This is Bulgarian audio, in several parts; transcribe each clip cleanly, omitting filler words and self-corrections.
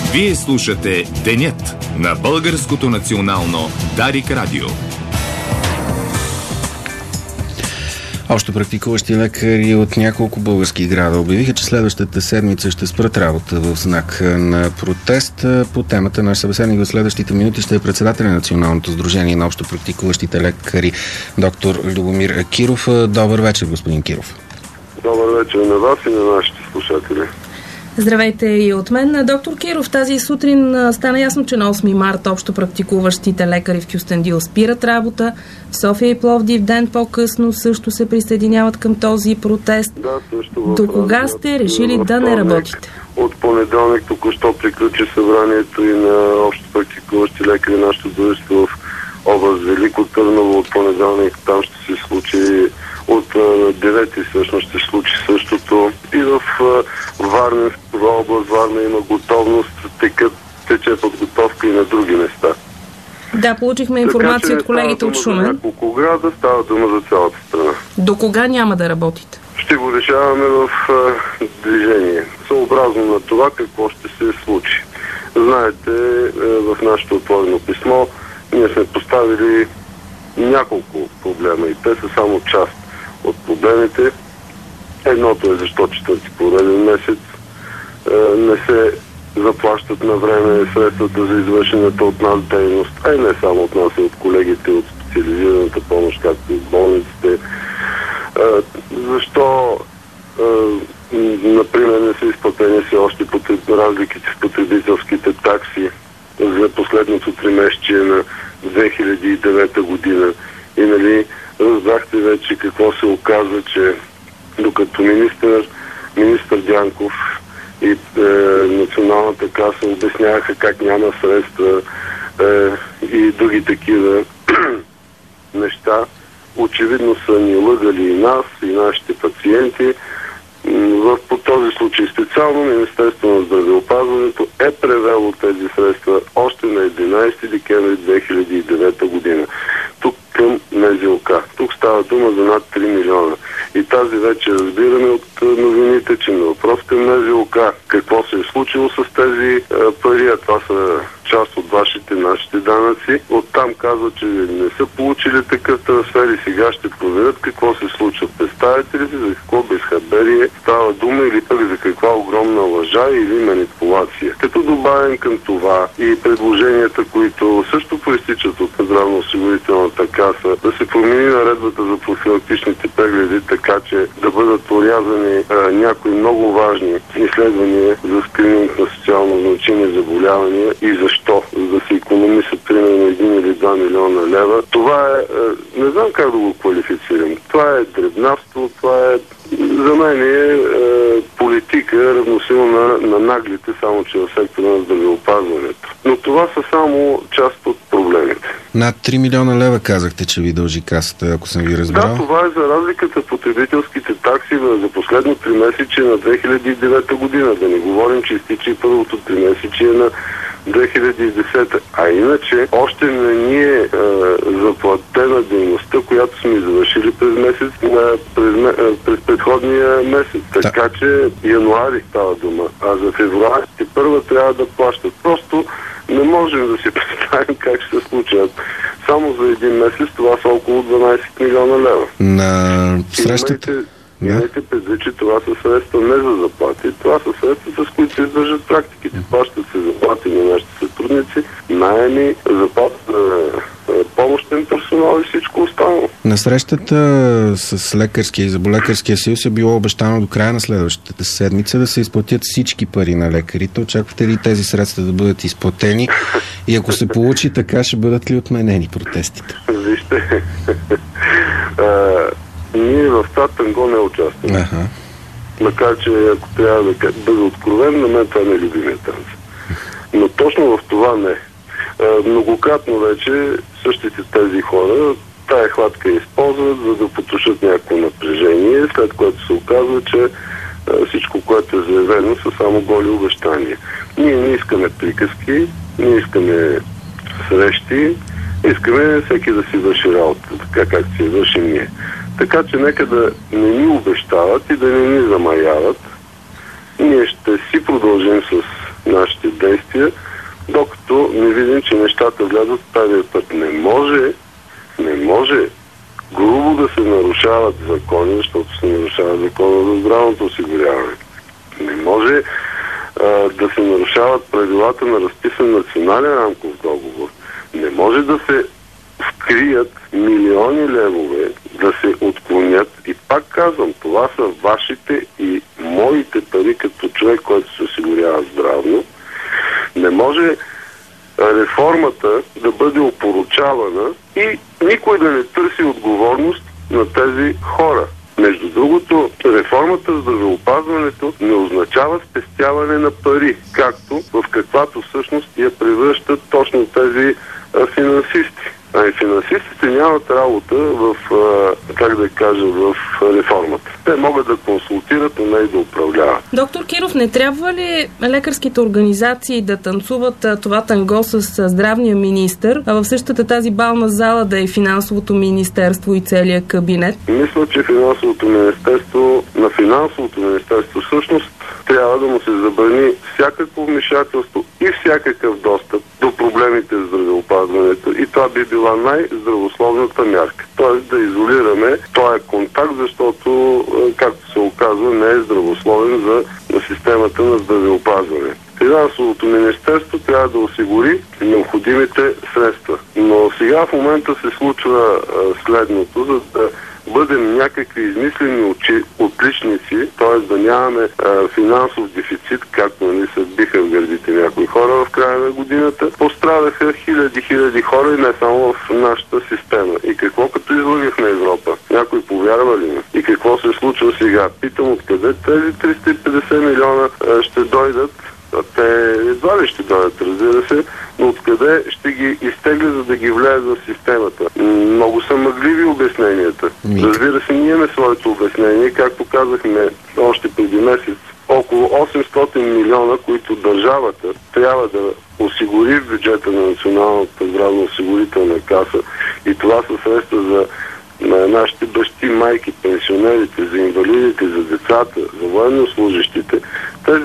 Вие слушате Денят на Българското национално Дарик Радио. Общо практикуващи лекари от няколко български града обявиха, че следващата седмица ще спрат работа в знак на протест. По темата наш събеседник в следващите минути ще е председателя на Националното сдружение на общо практикуващите лекари доктор Любомир Киров. Добър вечер, господин Киров. Добър вечер на вас и на нашите слушатели. Здравейте и от мен. Доктор Киров, тази сутрин стана ясно, че на 8 марта общо практикуващите лекари в Кюстендил спират работа. В София и Пловдив ден по-късно също се присъединяват към този протест. Да, също. До кога сте решили да не работите? От понеделник току-що приключи събранието и на общо практикуващи лекари нашето дружество в област Велико Търново. От понеделник там ще се случи, от 9 всъщност ще случи същото. И в Варна, в област Варна има готовност, тече подготовка и на други места. Да, получихме информация от колегите от Шумен. За няколко града, става дума за цялата страна. До кога няма да работите? Ще го решаваме в движение, съобразно на това какво ще се случи. Знаете, в нашето отворено писмо ние сме поставили няколко проблема и те са само част от проблемите. Едното е защо четвърти пореден месец не се заплащат на време средствата за извършената от нас дейност, а и не само от нас, и от колегите от специализираната помощ, както и от болниците. Защо, например, не са изплатени все още разликите в потребителските такси за последното тримесечие на 2009 година. И нали, разбрахте вече какво се оказа, че докато министър Дянков и Националната каса обясняваха как няма средства и други такива неща, очевидно са ни лъгали и нас, и нашите пациенти. По този случай специално Министерството на здравеопазването е превело тези средства още на 11 декември 2009 година. Тук към НЗОК. Тук става дума за над 3 милиона. И тази вече разбираме от новините, че на въпрос към НЗОК какво се е случило с тези пари, а това са част от вашите, нашите данъци. Оттам казва, че не са получили такъв трансфер и сега ще проверят какво се случва. Представете ли си за какво безхаберие става дума или пък за каква огромна лъжа или манипулация? Като добавим към това и предложенията, които също проистичат от здравноосигурителната каса, да се промени наредбата за профилактичните прегледи, така че да бъдат орязани някои много важни изследвания за скрининг на социално значими заболявания и защо? За да се икономисат примерно 1 или 2 милиона лева. Това е, не знам как да го квалифицирам. Това е дребнавство, това е, за мен е политика равносилна на наглите, само че в сектора на здравеопазването. Но това са само част от проблемите. Над 3 милиона лева казахте, че ви дължи касата, ако съм ви разбрал. Да, това е за разликата в потребителските такси за последно тримесечие на 2009 година. Да не говорим, че изтича и първото тримесечие на 2010. А иначе, още не ни е заплатена дейността, която сме извършили през предходния месец. Така че януари става дума. А за февруари първа трябва да плащат. Просто не можем да си представим как ще се случат. Само за един месец това са около 12 милиона лева. На срещата... Имайте предвид, че това са средства не за заплати. Това са средства, с които се издържат практиките. Плащат се заплати на нашите сътрудници, наеми, заплати на помощен персонал и всичко останало. На срещата с лекарския и заболекарския съюз е било обещано до края на следващата седмица да се изплатят всички пари на лекарите. Очаквате ли тези средства да бъдат изплатени? И ако се получи така, ще бъдат ли отменени протестите? Вижте, ние в това танго не участваме. Макар че, ако трябва да бъда откровен, на мен това не е любимия танц. Но точно в това не. Многократно вече същите тези хора тая хватка използват, за да потушат някакво напрежение, след което се оказва, че всичко, което е заявено, са само голи обещания. Ние не искаме приказки, не искаме срещи, искаме всеки да си върши работа, така както си вършим ние. Така че нека да не ни обещават и да не ни замаяват. Ние ще си продължим с нашите действия, докато не видим, че нещата влязат в правия път. Не може грубо да се нарушават закони, защото се нарушава закона за здравното осигуряване. Не може да се нарушават правилата на разписан национален рамков договор. Не може да се вкрият милиони левове, да се отклонят. И пак казвам, това са вашите и моите пари като човек, който се осигурява здравно. Не може реформата да бъде опоручавана и никой да не търси отговорност на тези хора. Между другото, реформата в здравеопазването не означава спестяване на пари, както в каквато всъщност я превръщат точно тези финансисти. А и финансистите нямат работа в реформата. Те могат да консултират, но не и да управляват. Доктор Киров, не трябва ли лекарските организации да танцуват това танго с здравния министър, а в същата тази бална зала да е финансовото министерство и целият кабинет? Мисля, че на финансовото министерство всъщност трябва да му се забрани всякакво вмешателство и всякакъв достъп до проблемите в здравеопазването. И това би била най-здравословната мярка. Тоест да изолираме този контакт, защото, както се оказва, не е здравословен за системата на здравеопазване. Финансовото министерство трябва да осигури необходимите средства. Но сега в момента се случва следното, за да бъдем някакви измислени отличници, т.е. да нямаме финансов дефицит, както се биха в гърдите някои хора в края на годината. Пострадаха хиляди хора и не само в нашата система. И какво като излъгахме Европа? Някой повярва ли ме? И какво се случва сега? Питам откъде тези 350 милиона ще дойдат. Те едва ли ще дойдат, разбира се, но откъде ще ги изтегля, за да ги влеят в системата? Много са мъгливи обясненията. Разбира се, ние имаме своето обяснение, както казахме още преди месец. Около 800 милиона, които държавата трябва да осигури в бюджета на Националната здравноосигурителна каса, и това са средства за нашите бащи, майки, пенсионерите, за инвалидите, за децата, за военнослужащите. Тези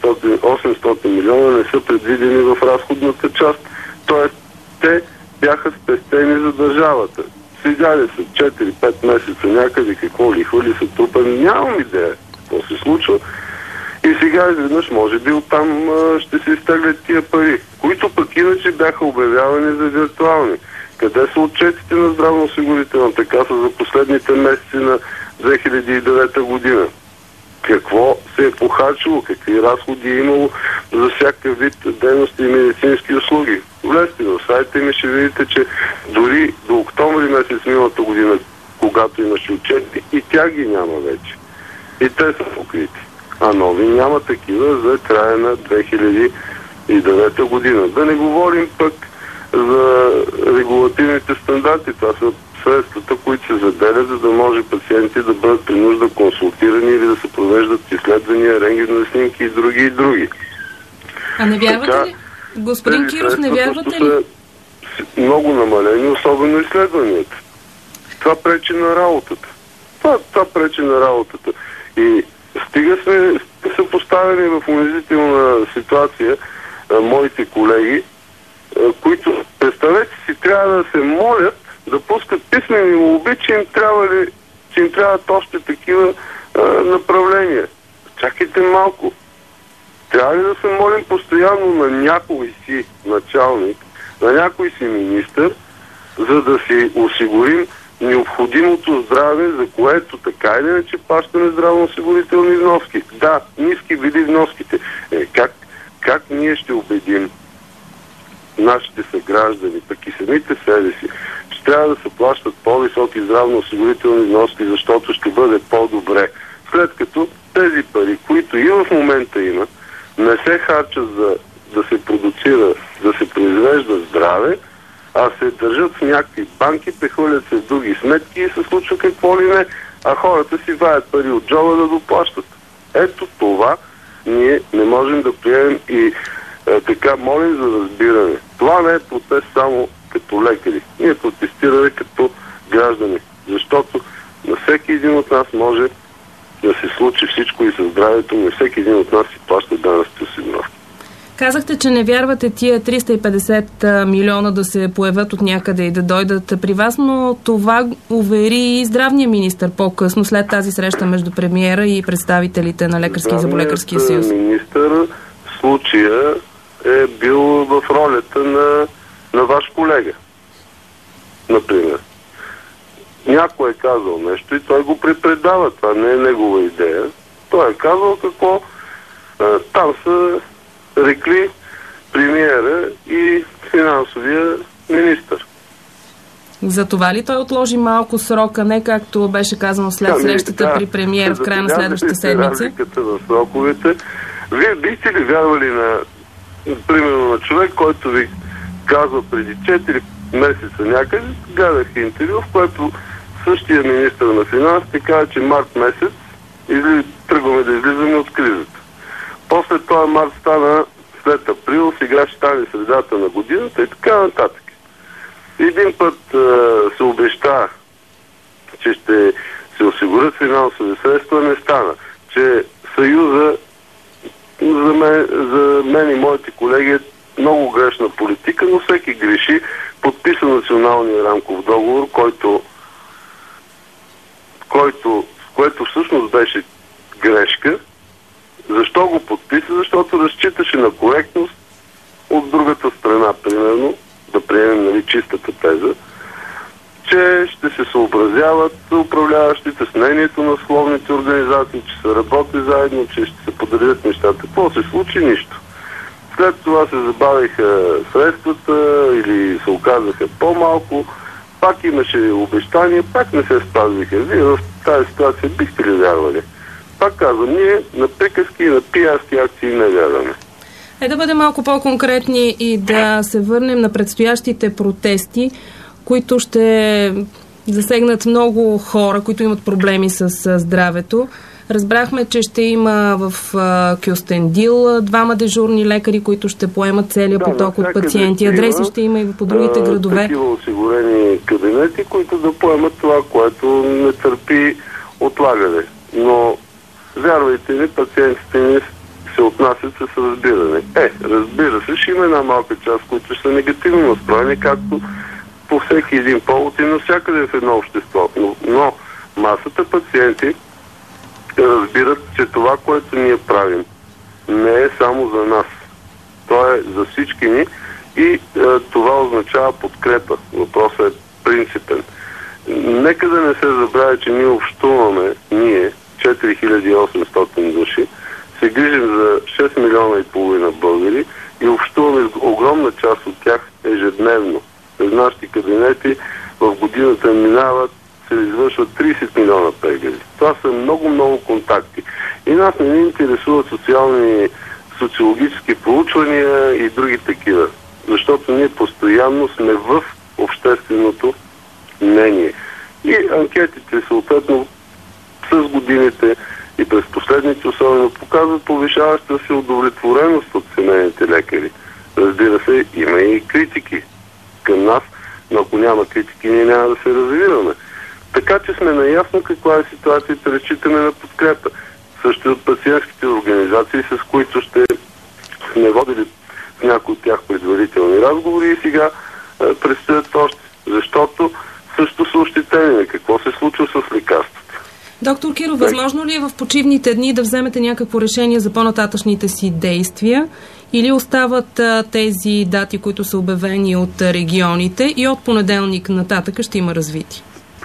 800 милиона не са предвидени в разходната част. Тоест, те бяха спестени за държавата. Седяли са 4-5 месеца някъде, какво лихва ли са трупани, нямам идея какво се случва. И сега изведнъж, може би оттам ще се изтеглят тия пари, които пък иначе бяха обявявани за виртуални. Къде са отчетите на здравноосигурителната каса за последните месеци на 2009 година? Какво се е похарчило? Какви разходи е имало за всякакъв вид дейности и медицински услуги? Влезте в сайта и ще видите, че дори до октомври месец миналата година, когато имаше отчети, и тя ги няма вече. И те са покрити. А нови няма такива за края на 2009 година. Да не говорим пък за регулативните стандарти. Това са средствата, които се заделят, за да може пациенти да бъдат при нужда консултирани или да се провеждат изследвания, рентгенови снимки и други. А не вярвате ли? Господин Киров, не вярвате ли? Са много намалени, особено изследванията. Това пречи на работата. Това пречи на работата. И стига са поставени в унизителна ситуация моите колеги, които, представете си, трябва да се молят да пускат писмени молби, че им трябват още такива направления. Чакайте малко. Трябва ли да се молим постоянно на някой си началник, на някой си министър, за да си осигурим необходимото здраве, за което така или иначе плащаме здравноосигурителни вноски? Да, ниски били вноските. Как ние ще убедим нашите съграждани, пък и самите себе си, че трябва да се плащат по-високи здравноосигурителни вноски, защото ще бъде по-добре, след като тези пари, които и в момента има, не се харчат за да се продуцира, да се произвежда здраве, а се държат в някакви банки, прехвърлят се в други сметки и се случва какво ли не, а хората си ваят пари от джоба да доплащат. Ето това ние не можем да приемем и така молим за разбиране. Това не е протест само като лекари. Ние протестираме като граждани, защото на всеки един от нас може да се случи всичко и със здравето, но всеки един от нас си плаща данъците осигуровки. Казахте, че не вярвате тия 350 милиона да се появят от някъде и да дойдат при вас, но това увери и здравния министър по-късно, след тази среща между премиера и представителите на Лекарски и Зъболекарския съюз. Министър в случая е бил в ролята на ваш колега, например. Някой е казал нещо и той го препредава. Това не е негова идея. Той е казал какво там са рекли премиера и финансовия министър. За това ли той отложи малко срока, не както беше казано след срещата при премиера в края на следващата седмица? Разликата в сроковете. Вие бихте ли вярвали примерно на човек, който ви казва преди 4 месеца някъде, гледах интервю, в което същия министър на финансите каза, че март месец тръгваме да излизаме от кризата. После този март стана след април, сега ще стане средата на годината и така нататък. Един път се обеща, че ще се осигурят финансови средства, не стана. Че Съюза за мен и моите колеги е много грешна политика, но всеки греши. Подписа националния рамков договор, което всъщност беше грешка. Защо го подписа? Защото разчиташе на коректност от другата страна, примерно, да приемем чистата теза, че ще се съобразяват управляващите с мнението на съсловните организации, че се работи заедно, че ще се подредят нещата. Какво се случи? Нищо. След това се забавиха средствата или се оказаха по-малко, пак имаше обещания, пак не се спазваха. Вие в тази ситуация бихте ли вярвали? Пак казвам, ние на приказки и на пиарски акции не вярваме. Да бъдем малко по-конкретни и да се върнем на предстоящите протести, които ще засегнат много хора, които имат проблеми с здравето. Разбрахме, че ще има в Кюстендил двама дежурни лекари, които ще поемат целия поток от пациенти. Адреси ще има и по другите градове. Такива осигурени кабинети, които да поемат това, което не търпи отлагане. Но, вярвайте ми, пациентите ни се отнасят с разбиране. Разбира се, ще има една малка част, които ще са негативно настроени, както по всеки един повод и навсякъде в едно общество. Но масата пациенти разбират, че това, което ние правим, не е само за нас. То е за всички ни и това означава подкрепа. Въпросът е принципен. Нека да не се забравя, че ние общуваме, 4800 души, се грижим за 6 милиона и половина българи и общуваме с огромна част от тях ежедневно. През нашите кабинети в годината минават, се извършват 30 милиона прегледи. Това са много контакти. И нас не ни интересуват социологически проучвания и други такива. Защото ние постоянно сме в общественото мнение. И анкетите съответно с годините и през последните особено показват повишаваща се удовлетвореност от семейните лекари. Разбира се, има и критики към нас, но ако няма критики, ние няма да се развиваме. Така че сме наясно каква е ситуацията, разчитаме на подкрепа. Също и от пациентските организации, с които ще сме водили с някои от тях предварителни разговори и сега предстоят още. Защото също са ощетени на какво се случва с лекарствата. Доктор Киров, възможно ли е в почивните дни да вземете някакво решение за по-нататъчните си действия или остават тези дати, които са обявени от регионите и от понеделник нататък ще има развитие?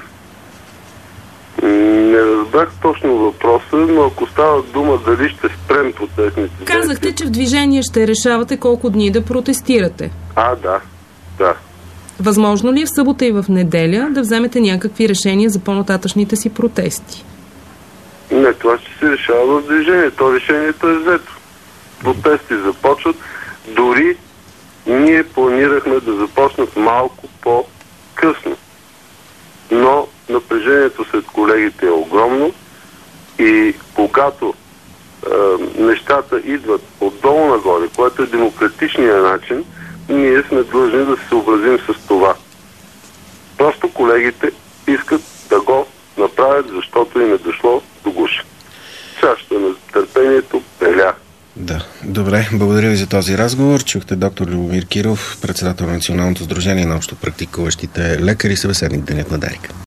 Не разбрах точно въпроса, но ако става дума дали ще спрем протестните действия... Казахте, че в движение ще решавате колко дни да протестирате. Да. Възможно ли е в събота и в неделя да вземете някакви решения за по-нататъчните си протести? Не, това ще се решава в движение. То решението е взето. Протести започват. Дори ние планирахме да започнат малко по-късно. Но напрежението сред колегите е огромно и когато нещата идват отдолу нагоре, което е демократичният начин, ние сме длъжни да се съобразим с това. Просто колегите искат да го направят, защото им е дошло до гуша. Чашата на търпението пеля. Да, добре. Благодаря ви за този разговор. Чухте доктор Любомир Киров, председател на Националното сдружение на общо практикуващите лекари, събеседник Денят на Дарик.